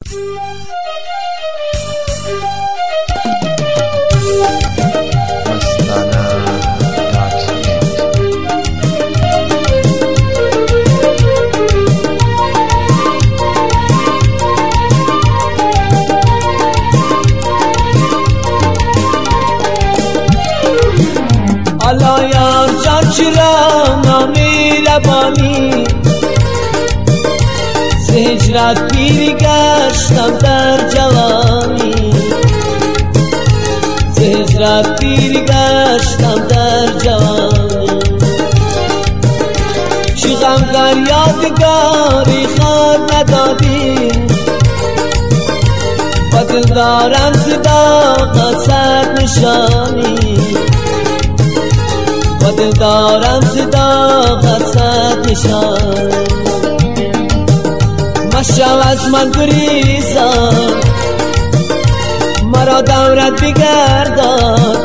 حالا یار جان چرا نمی‌روانی، ز هجرت پیر گشتم در جوانی، ز هجرت پیر گشتم در جوانی. چی غمگر یادگاری خود ندادی، با دل دارم صداقت صد نشانی، با دل دارم صداقت صد نشانی. مشو از من گریزان، مرا دورت بگردان،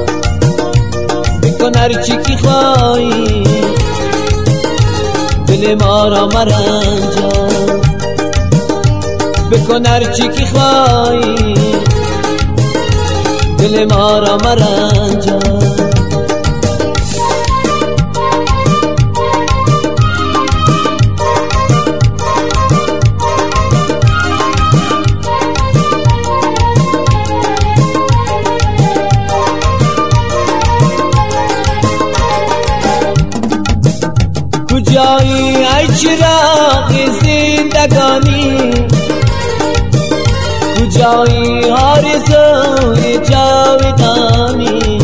بکن هرچی که خواهی، دل ما را مرنجان، بکن هرچی که خواهی، دل ما را مرنجان. کجایی ای چراغ زندگانی، کجایی آرزوی جاودانی،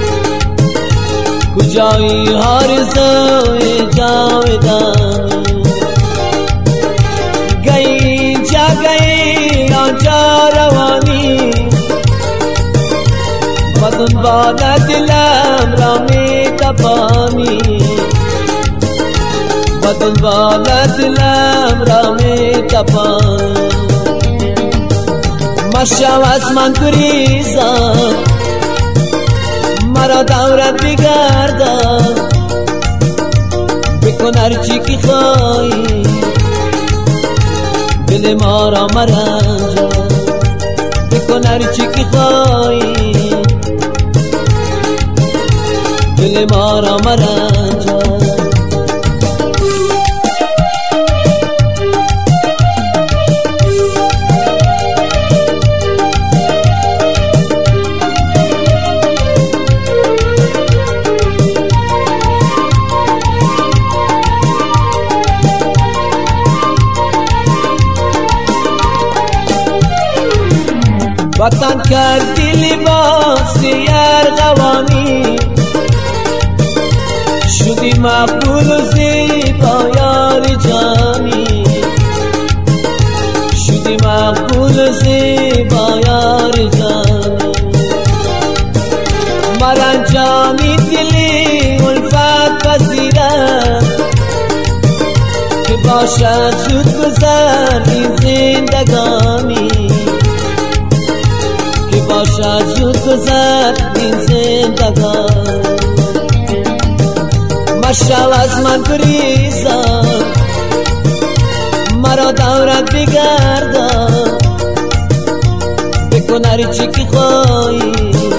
کجایی آرزوی جاودانی. گئی جا گئی آنجا روانی، با دنبال دلم را می تپانی، با دنبال دلم را می تپانی. مشو از من گریزان، مرا دورت بگردان، بکن هرچی که خواهی، دل ما را مرنجان، بکن هرچی که خواهی، دل ما را مرنجان. وطن کردی لباسی ارغوانی، شدی مقبول و زیبا یار جانی، شدی مقبول و زیبا یار جانی. مرنجانی دلی الفت پذیرم، که باشد زود گذر این زندگانی، که باشد زود گذر این زندگانی. مشو از من گریزان، مرا دورت بگردان، بکن هرچی که خواهی،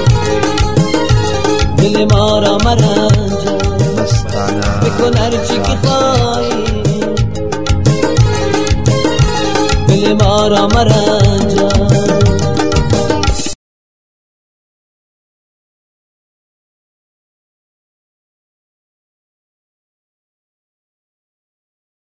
دل ما را مرنجان، بکن هرچی که خواهی، دل ما را مرنجان.